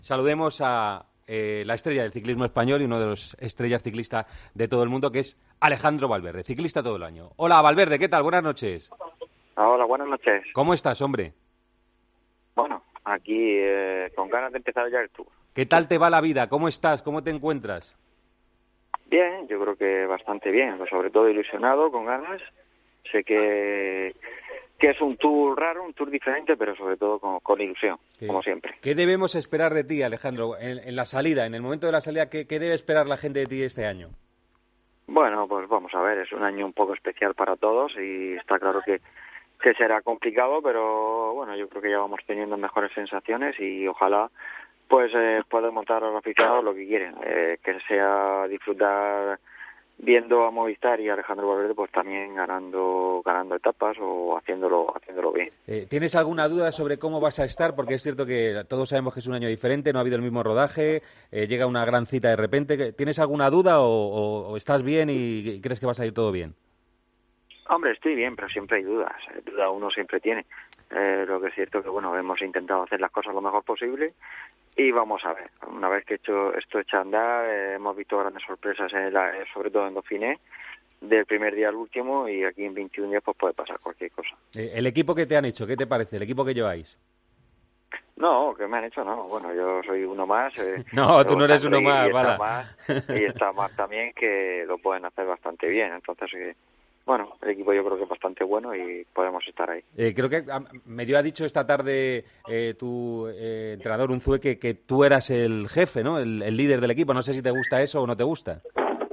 Saludemos a la estrella del ciclismo español y uno de los estrellas ciclistas de todo el mundo, que es Alejandro Valverde, ciclista todo el año. Hola, Valverde, ¿qué tal? Buenas noches. Hola, buenas noches. ¿Cómo estás, hombre? Bueno, aquí con ganas de empezar ya el Tour. ¿Qué tal te va la vida? ¿Cómo estás? ¿Cómo te encuentras? Bien, yo creo que bastante bien, pero sobre todo ilusionado, con ganas. Sé que es un Tour raro, un Tour diferente, pero sobre todo con ilusión, como siempre. ¿Qué debemos esperar de ti, Alejandro, en la salida, en el momento de la salida? ¿Qué debe esperar la gente de ti este año? Bueno, pues vamos a ver, es un año un poco especial para todos y está claro que será complicado, pero bueno, yo creo que ya vamos teniendo mejores sensaciones y ojalá pues podamos dar a los aficionados lo que quieren, que sea disfrutar viendo a Movistar y a Alejandro Valverde pues también ganando etapas o haciéndolo bien. ¿Tienes alguna duda sobre cómo vas a estar? Porque es cierto que todos sabemos que es un año diferente, no ha habido el mismo rodaje, llega una gran cita de repente. ¿Tienes alguna duda o estás bien y crees que va a salir todo bien? Hombre, estoy bien, pero siempre hay dudas. Duda uno siempre tiene. Lo que es cierto que, bueno, hemos intentado hacer las cosas lo mejor posible y vamos a ver. Una vez que esto echa a andar, hemos visto grandes sorpresas, sobre todo en Dauphiné, del primer día al último, y aquí en 21 días pues puede pasar cualquier cosa. ¿El equipo que te han hecho, qué te parece? ¿El equipo que lleváis? No, que me han hecho, no. Bueno, yo soy uno más. No, tú no eres uno más, y está más también, que lo pueden hacer bastante bien. Entonces, bueno, el equipo yo creo que es bastante bueno y podemos estar ahí. Creo que medio ha dicho esta tarde tu entrenador Unzué que tú eras el jefe, ¿no? El líder del equipo. No sé si te gusta eso o no te gusta.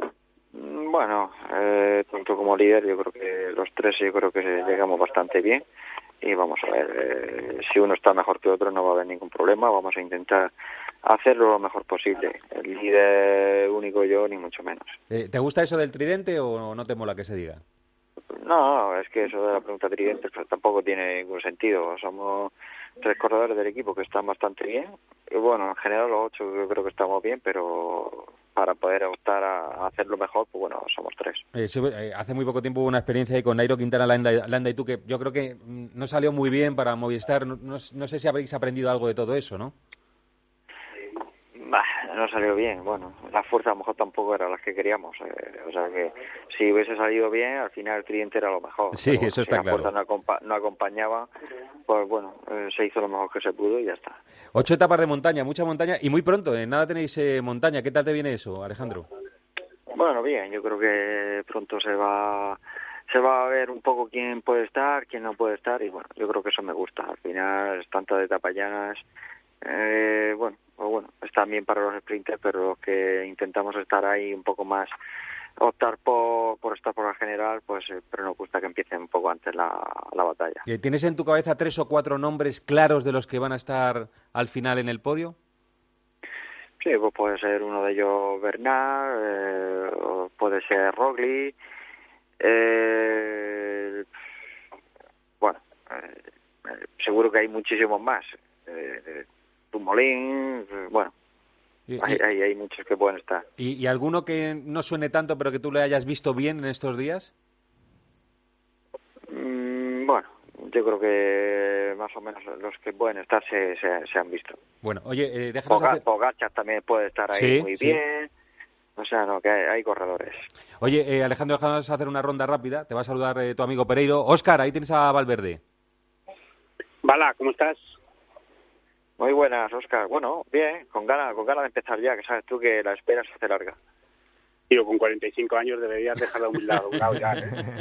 Bueno, tanto como líder, yo creo que los tres yo creo que llegamos bastante bien y vamos a ver, si uno está mejor que otro no va a haber ningún problema, vamos a intentar hacerlo lo mejor posible. El líder único yo, ni mucho menos. ¿Te gusta eso del tridente o no te mola que se diga? No, es que eso de la pregunta tridente pues, tampoco tiene ningún sentido. Somos tres corredores del equipo que están bastante bien. Y bueno, en general los 8 yo creo que estamos bien, pero para poder optar a hacerlo mejor, pues bueno, somos 3. Hace muy poco tiempo hubo una experiencia ahí con Nairo Quintana, Landa y tú, que yo creo que no salió muy bien para Movistar. No sé si habréis aprendido algo de todo eso, ¿no? No salió bien. Bueno, las fuerzas a lo mejor tampoco eran las que queríamos. O sea que si hubiese salido bien, al final el tridente era lo mejor. Sí, pero, eso está si claro. las fuerzas no acompañaban, pues bueno, se hizo lo mejor que se pudo y ya está. 8 etapas de montaña, mucha montaña y muy pronto. Nada tenéis montaña. ¿Qué tal te viene eso, Alejandro? Bueno, bien, yo creo que pronto se va a ver un poco quién puede estar, quién no puede estar y bueno, yo creo que eso me gusta. Al final, tanto de etapas llanas, bueno, están bien para los sprinters, pero los que intentamos estar ahí un poco más, optar por estar por la general, pues pero nos gusta que empiece un poco antes la batalla. ¿Tienes en tu cabeza 3 o 4 nombres claros de los que van a estar al final en el podio? Sí, pues puede ser uno de ellos Bernal, o puede ser Roglic, seguro que hay muchísimos más. Tumolín, bueno, hay muchos que pueden estar. ¿Y alguno que no suene tanto, pero que tú le hayas visto bien en estos días? Bueno, yo creo que más o menos los que pueden estar se han visto. Bueno, oye, déjanos Pogačar también puede estar ahí muy bien. O sea, no, que hay corredores. Oye, Alejandro, déjanos hacer una ronda rápida. Te va a saludar tu amigo Pereiro. Óscar, ahí tienes a Valverde. Bala, ¿cómo estás? Muy buenas, Óscar. Bueno, bien, con ganas de empezar ya, que sabes tú que la espera se hace larga. Tío, con 45 años deberías dejar la humildad a un lado ya, ¿eh?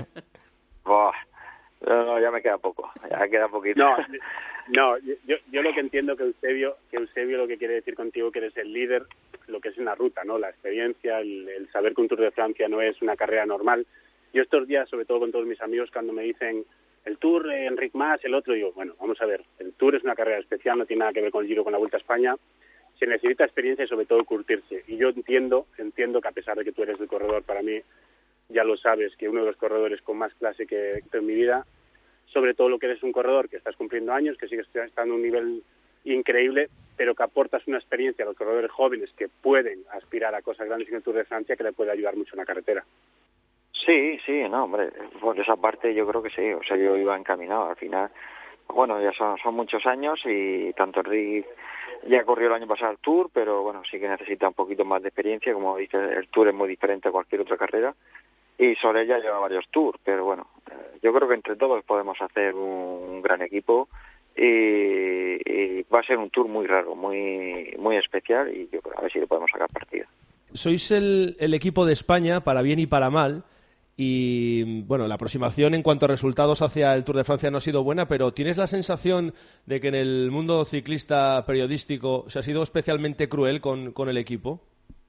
No, ya me queda poco, ya queda poquito. No, yo lo que entiendo que Eusebio lo que quiere decir contigo que eres el líder, lo que es una ruta, ¿no? La experiencia, el saber que un Tour de Francia no es una carrera normal. Yo estos días, sobre todo con todos mis amigos, cuando me dicen el Tour, Enric Mas, el otro, digo, bueno, vamos a ver, el Tour es una carrera especial, no tiene nada que ver con el Giro, con la Vuelta a España, se necesita experiencia y sobre todo curtirse. Y yo entiendo que a pesar de que tú eres el corredor, para mí, ya lo sabes, que uno de los corredores con más clase que en mi vida, sobre todo lo que eres un corredor que estás cumpliendo años, que sigues estando a un nivel increíble, pero que aportas una experiencia a los corredores jóvenes que pueden aspirar a cosas grandes en el Tour de Francia que le puede ayudar mucho en la carretera. Sí, no, hombre, por esa parte yo creo que sí, o sea, yo iba encaminado, al final, bueno, ya son muchos años y tanto Enric ya corrió el año pasado el Tour, pero bueno, sí que necesita un poquito más de experiencia. Como dice, el Tour es muy diferente a cualquier otra carrera. Y Soler ya lleva varios Tours, pero bueno, yo creo que entre todos podemos hacer un gran equipo y va a ser un Tour muy raro, muy especial, y yo creo a ver si le podemos sacar partido. Sois el equipo de España, para bien y para mal, y bueno, la aproximación en cuanto a resultados hacia el Tour de Francia no ha sido buena, pero ¿tienes la sensación de que en el mundo ciclista periodístico se ha sido especialmente cruel con el equipo?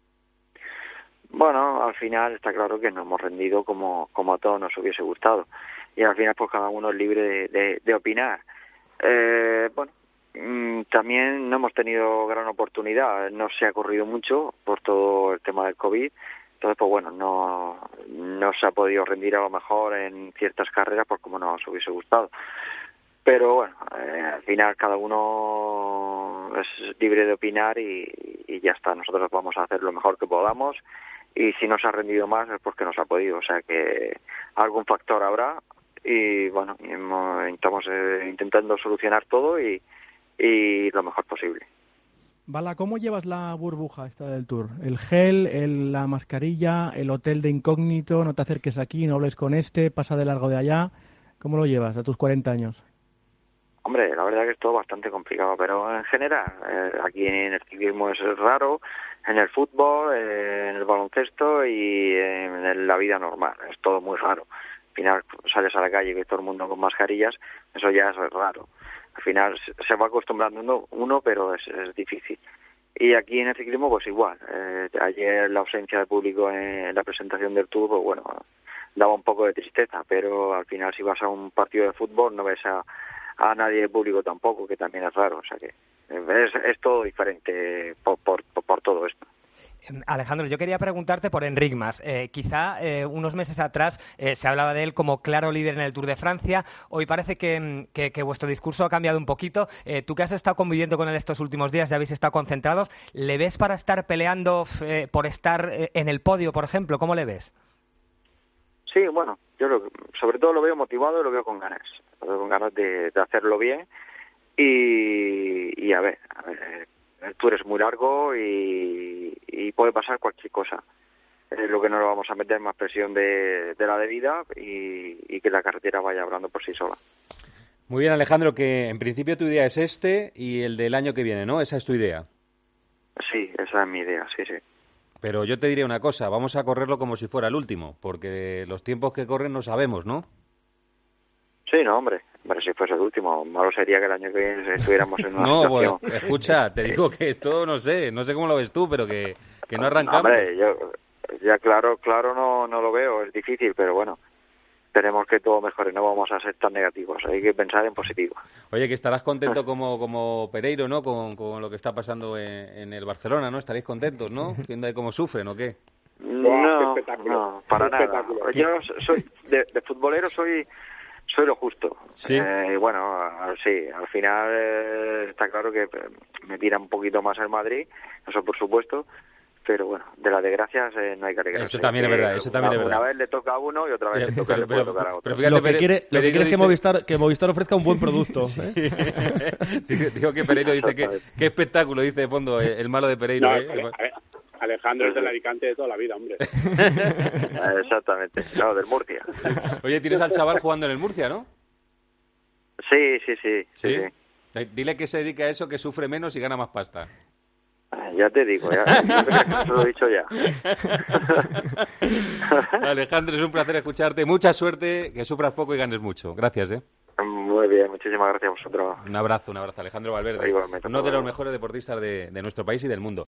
Bueno, al final está claro que nos hemos rendido como a todos nos hubiese gustado, y al final pues cada uno es libre de opinar. Bueno, también no hemos tenido gran oportunidad, no se ha corrido mucho por todo el tema del COVID, entonces pues bueno, no se ha podido rendir a lo mejor en ciertas carreras pues como nos hubiese gustado, pero bueno, al final cada uno es libre de opinar y ya está. Nosotros vamos a hacer lo mejor que podamos, y si no se ha rendido más es porque no se ha podido, o sea que algún factor habrá, y bueno, estamos intentando solucionar todo y lo mejor posible. Bala, ¿cómo llevas la burbuja esta del Tour? El gel, la mascarilla, el hotel de incógnito, no te acerques aquí, no hables con pasa de largo de allá. ¿Cómo lo llevas a tus 40 años? Hombre, la verdad que es todo bastante complicado, pero en general, aquí en el ciclismo es raro, en el fútbol, en el baloncesto y en la vida normal, es todo muy raro. Al final sales a la calle y ves todo el mundo con mascarillas, eso ya es raro. Al final se va acostumbrando uno, pero es difícil. Y aquí en el ciclismo pues igual. Ayer la ausencia de público en la presentación del Tour, pues bueno, daba un poco de tristeza, pero al final si vas a un partido de fútbol no ves a nadie de público tampoco, que también es raro. O sea que es todo diferente por todo esto. Alejandro, yo quería preguntarte por Enric Mas. Quizá unos meses atrás se hablaba de él como claro líder en el Tour de Francia. Hoy parece que vuestro discurso ha cambiado un poquito. Tú que has estado conviviendo con él estos últimos días, ya habéis estado concentrados. ¿Le ves para estar peleando por estar en el podio, por ejemplo? ¿Cómo le ves? Sí, bueno, yo sobre todo lo veo motivado y lo veo con ganas. Lo veo con ganas de hacerlo bien y a ver, el Tour es muy largo y puede pasar cualquier cosa. Lo que no lo vamos a meter más presión de la debida y que la carretera vaya hablando por sí sola. Muy bien, Alejandro, que en principio tu idea es este y el del año que viene, ¿no? Esa es tu idea. Sí, esa es mi idea, sí. Pero yo te diré una cosa, vamos a correrlo como si fuera el último, porque los tiempos que corren no sabemos, ¿no? Sí, no, hombre, si fuese el último, malo sería que el año que viene estuviéramos en una no, situación. Bueno, escucha, te digo que esto no sé cómo lo ves tú, pero que no arrancamos. No, hombre, yo ya claro no lo veo, es difícil, pero bueno, esperemos que todo mejore, no vamos a ser tan negativos, hay que pensar en positivo. Oye, que estarás contento como Pereiro, ¿no? Con lo que está pasando en el Barcelona, ¿no? Estaréis contentos, ¿no? Viendo ahí cómo sufren, ¿o qué? No, para nada. Yo soy de futbolero, soy lo justo. Sí. Bueno, sí, al final está claro que me tira un poquito más el Madrid, eso por supuesto, pero bueno, de las desgracias no hay que alegrarse. Eso también es verdad, Una vez le toca a uno y otra vez le puede tocar a otro. Pero fíjate, lo que quiere es que Movistar ofrezca un buen producto. Sí. Digo que Pereiro dice qué espectáculo, dice de fondo el malo de Pereiro. No, Alejandro es del Alicante de toda la vida, hombre. Exactamente, claro, del Murcia. Oye, tienes al chaval jugando en el Murcia, ¿no? Sí. Dile que se dedique a eso, que sufre menos y gana más pasta. Ya te digo, ya lo he dicho ya. Alejandro, es un placer escucharte. Mucha suerte, que sufras poco y ganes mucho. Gracias, Muy bien, muchísimas gracias a vosotros. Un abrazo, Alejandro Valverde. Igualmente, uno de los mejores deportistas de nuestro país y del mundo.